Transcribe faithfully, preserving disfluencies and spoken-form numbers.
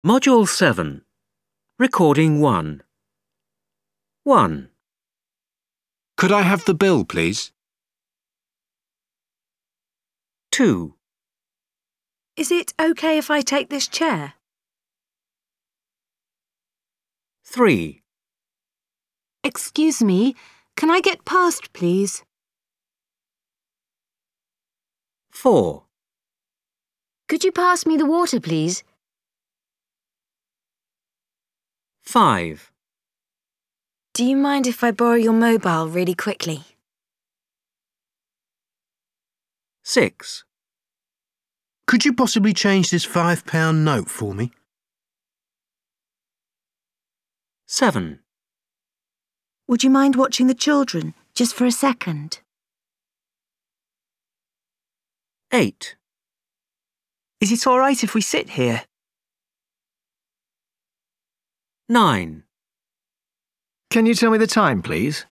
Module seven. Recording one. one. Could I have the bill, please? two. Is it okay if I take this chair? three. Excuse me, can I get past, please? four. Could you pass me the water, please? five. Do you mind if I borrow your mobile really quickly? six. Could you possibly change this five pound note for me? seven. Would you mind watching the children, just for a second? eight. Is it all right if we sit here? nine. Can you tell me the time, please?